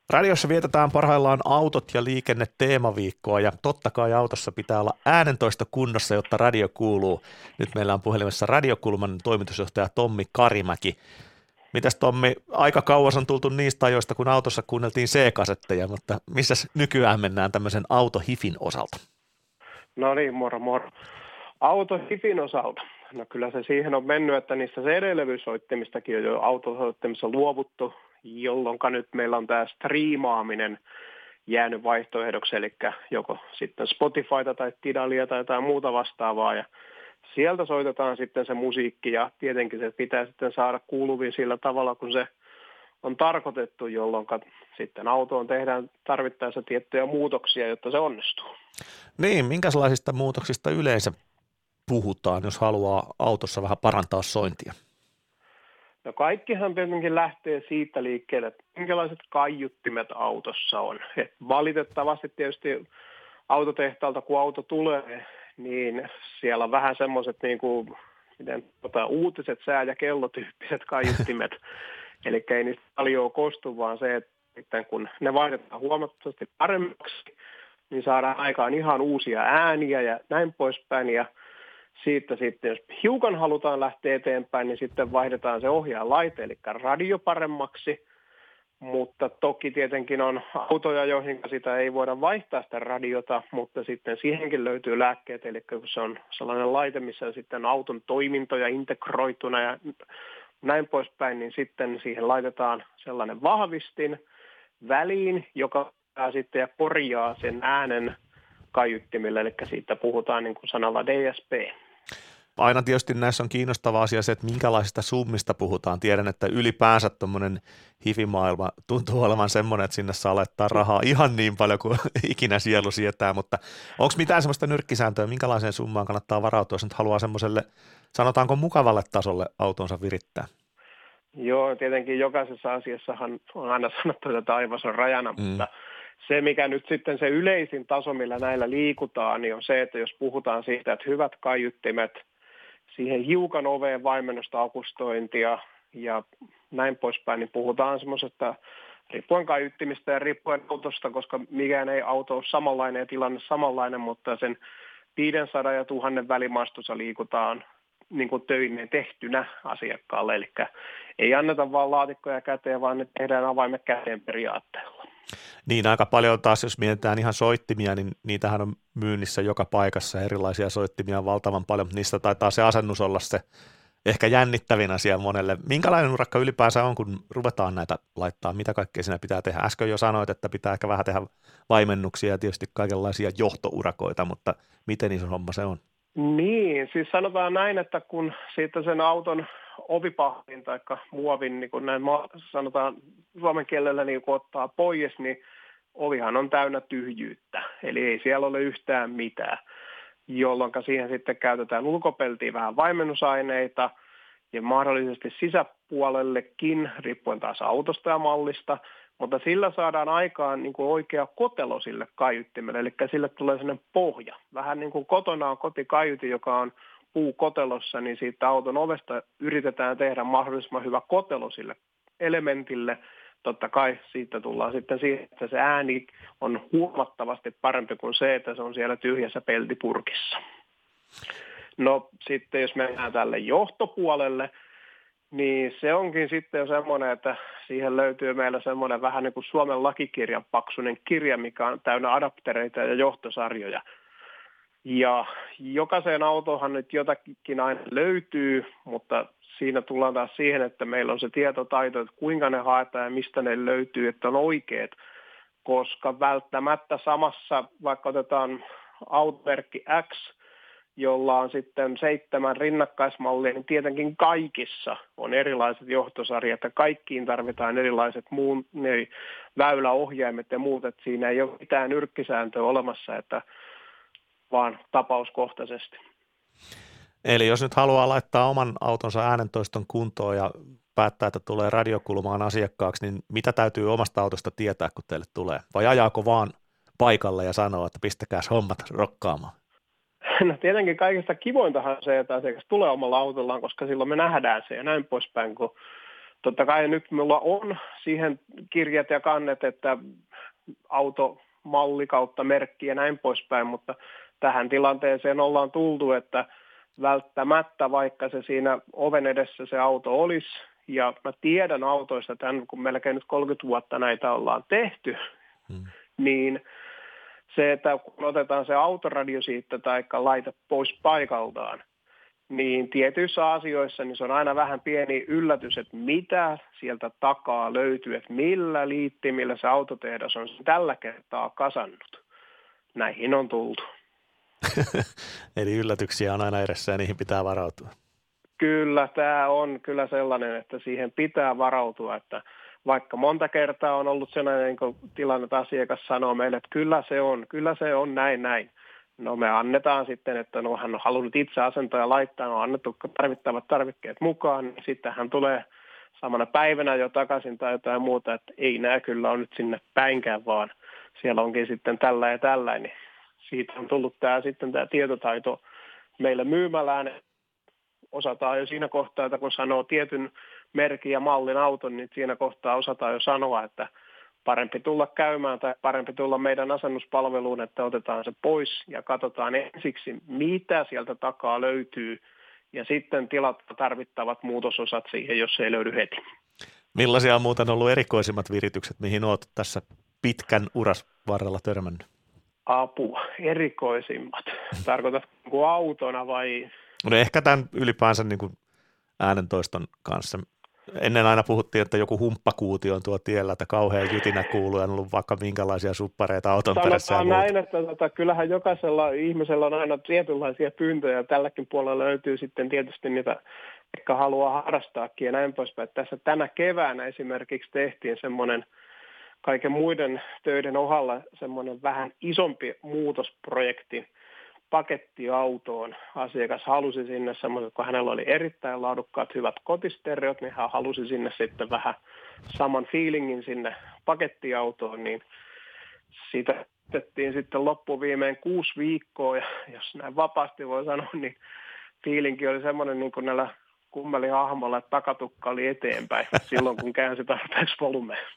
Radiossa vietetään parhaillaan autot ja liikenne teemaviikkoa ja totta kai autossa pitää olla äänentoisto kunnossa, jotta radio kuuluu. Nyt meillä on puhelimessa Radiokulman toimitusjohtaja Tommi Karimäki. Mitäs Tommi, aika kauas on tultu niistä ajoista, kun autossa kuunneltiin C-kasetteja, mutta missäs nykyään mennään tämmöisen autohifin osalta? No niin, moro moro. Autohifin osalta. No kyllä se siihen on mennyt, että niistä CD-levysoittimistakin on jo autosoittimissa luovuttu, jolloin nyt meillä on tämä striimaaminen jäänyt vaihtoehdoksi, eli joko sitten Spotifyta tai Tidalia tai jotain muuta vastaavaa, ja sieltä soitetaan sitten se musiikki, ja tietenkin se pitää sitten saada kuuluviin sillä tavalla, kun se on tarkoitettu, jolloin sitten autoon tehdään tarvittaessa tiettyjä muutoksia, jotta se onnistuu. Niin, minkälaisista muutoksista yleensä puhutaan, jos haluaa autossa vähän parantaa sointia? No kaikkihan tietenkin lähtee siitä liikkeelle, että minkälaiset kaiuttimet autossa on. Et valitettavasti tietysti autotehtaalta, kun auto tulee, niin siellä on vähän semmoiset niin kuin, uutiset, sää- ja kellotyyppiset kaiuttimet. Eli ei niistä paljon kostu, vaan se, että sitten kun ne vaihdetaan huomattavasti paremmaksi, niin saadaan aikaan ihan uusia ääniä ja näin poispäin. Ja siitä sitten, jos hiukan halutaan lähteä eteenpäin, niin sitten vaihdetaan se ohjaalaite, eli radio paremmaksi. Mutta toki tietenkin on autoja, joihin sitä ei voida vaihtaa sitä radiota, mutta sitten siihenkin löytyy lääkkeet, eli kun se on sellainen laite, missä on sitten auton toimintoja integroituna ja näin poispäin, niin sitten siihen laitetaan sellainen vahvistin väliin, joka sitten ja korjaa sen äänen kaiuttimille, eli siitä puhutaan niin kuin sanalla DSP. Aina tietysti näissä on kiinnostava asia se, että minkälaisista summista puhutaan. Tiedän, että ylipäänsä tuommoinen hifimaailma tuntuu olevan semmoinen, että sinne saa laittaa rahaa ihan niin paljon kuin ikinä sielu sietää, mutta onko mitään semmoista nyrkkisääntöä, minkälaiseen summaan kannattaa varautua, jos nyt haluaa semmoiselle, sanotaanko mukavalle tasolle autonsa virittää? Joo, tietenkin jokaisessa asiassahan on aina sanottu, että taivas on rajana, mutta se, mikä nyt sitten se yleisin taso, millä näillä liikutaan, niin on se, että jos puhutaan siitä, että hyvät kaiuttimet, siihen hiukan oveen vaimennusta, akustointia ja näin poispäin, niin puhutaan semmoisesta riippuen kaiuttimista ja riippuen autosta, koska mikään ei auto ole samanlainen ja tilanne samanlainen, mutta sen 500 ja 1000 välimaastossa liikutaan niin kuin töineen tehtynä asiakkaalle, eli ei anneta vaan laatikkoja käteen, vaan ne tehdään avaimet käteen periaatteella. Niin, aika paljon taas, jos mietitään ihan soittimia, niin niitähän on myynnissä joka paikassa, erilaisia soittimia on valtavan paljon, mutta niistä taitaa se asennus olla se ehkä jännittävin asia monelle. Minkälainen urakka ylipäänsä on, kun ruvetaan näitä laittaa, mitä kaikkea siinä pitää tehdä? Äsken jo sanoit, että pitää ehkä vähän tehdä vaimennuksia ja tietysti kaikenlaisia johtourakoita, mutta miten iso homma se on? Niin, siis sanotaan näin, että kun siitä sen auton ovipahdin tai muovin, niin kun näin sanotaan suomen kielellä niin kun ottaa pois, niin ovihan on täynnä tyhjyyttä, eli ei siellä ole yhtään mitään, jolloin siihen sitten käytetään ulkopeltiin vähän vaimennusaineita ja mahdollisesti sisäpuolellekin, riippuen taas autosta ja mallista, mutta sillä saadaan aikaan niin kuin oikea kotelo sille kaiuttimelle, eli sille tulee sellainen pohja. Vähän niin kuin kotona on kotikaiutin, joka on puukotelossa, niin siitä auton ovesta yritetään tehdä mahdollisimman hyvä kotelo sille elementille. Totta kai siitä tullaan sitten siihen, että se ääni on huomattavasti parempi kuin se, että se on siellä tyhjässä peltipurkissa. No sitten jos mennään tälle johtopuolelle, niin se onkin sitten jo semmoinen, että siihen löytyy meillä semmoinen vähän niin kuin Suomen lakikirjan paksuinen kirja, mikä on täynnä adaptereita ja johtosarjoja. Ja jokaiseen autohan nyt jotakin aina löytyy, mutta siinä tullaan taas siihen, että meillä on se tietotaito, että kuinka ne haetaan ja mistä ne löytyy, että on oikeat. Koska välttämättä samassa, vaikka otetaan automerkki X, jolla on sitten 7 rinnakkaismallia, niin tietenkin kaikissa on erilaiset johtosarjat ja kaikkiin tarvitaan erilaiset väyläohjaimet ja muut, että siinä ei ole mitään nyrkkisääntöä olemassa, että vaan tapauskohtaisesti. Eli jos nyt haluaa laittaa oman autonsa äänentoiston kuntoon ja päättää, että tulee radiokulmaan asiakkaaksi, niin mitä täytyy omasta autosta tietää, kun teille tulee? Vai ajaako vaan paikalle ja sanoo, että pistäkääs hommat rokkaamaan? No tietenkin kaikista kivointahan se, että asiakas tulee omalla autollaan, koska silloin me nähdään se ja näin poispäin, kun totta kai nyt minulla on siihen kirjat ja kannet, että automalli kautta merkki ja näin poispäin, mutta tähän tilanteeseen ollaan tultu, että välttämättä vaikka se siinä oven edessä se auto olisi, ja mä tiedän autoista tämän, kun melkein nyt 30 vuotta näitä ollaan tehty, niin se, että kun otetaan se autoradio siitä tai laite pois paikaltaan, niin tietyissä asioissa niin se on aina vähän pieni yllätys, että mitä sieltä takaa löytyy, että millä liittimillä se autotehdas on tällä kertaa kasannut. Näihin on tultu. Eli yllätyksiä on aina edessä ja niihin pitää varautua. Kyllä, tämä on kyllä sellainen, että siihen pitää varautua, että vaikka monta kertaa on ollut sellainen niin tilanne, että asiakas sanoo meille, että kyllä se on näin. No me annetaan sitten, että no hän on halunnut itse asentaa ja laittaa, on annettu tarvittavat tarvikkeet mukaan, niin sitten hän tulee samana päivänä jo takaisin tai jotain muuta, että ei nää kyllä on nyt sinne päinkään, vaan siellä onkin sitten tällä ja tällä, niin siitä on tullut tämä tietotaito meille myymälään. Osataan jo siinä kohtaa, että kun sanoo tietyn merkin ja mallin auton, niin siinä kohtaa osataan jo sanoa, että parempi tulla käymään tai parempi tulla meidän asennuspalveluun, että otetaan se pois ja katsotaan ensiksi, mitä sieltä takaa löytyy ja sitten tilataan tarvittavat muutososat siihen, jos se ei löydy heti. Millaisia on muuten ollut erikoisimmat viritykset, mihin olet tässä pitkän uras varrella törmännyt? Apua, erikoisimmat. Tarkoitatko autona vai? No ehkä tämän ylipäänsä niin kuin äänentoiston kanssa. Ennen aina puhuttiin, että joku humppakuuti on tuo tiellä, että kauhean jytinä kuuluu ja on ollut vaikka minkälaisia suppareita auton perässä. Sanotaan näin, että kyllähän jokaisella ihmisellä on aina tietynlaisia pyyntöjä. Tälläkin puolella löytyy sitten tietysti niitä, jotka haluaa harrastaakin ja näin poispäin. Tässä tänä keväänä esimerkiksi tehtiin semmoinen kaiken muiden töiden ohalla semmoinen vähän isompi muutosprojekti pakettiautoon. Asiakas halusi sinne semmoinen, kun hänellä oli erittäin laadukkaat hyvät kotistereot, niin hän halusi sinne sitten vähän saman feelingin sinne pakettiautoon, niin siitä tehtiin sitten loppuviimein 6 viikkoa, ja jos näin vapaasti voi sanoa, niin feelinki oli semmoinen niin kuin näillä kummelihahmolla, että takatukka oli eteenpäin silloin, kun käänsi tarpeeksi volumeen.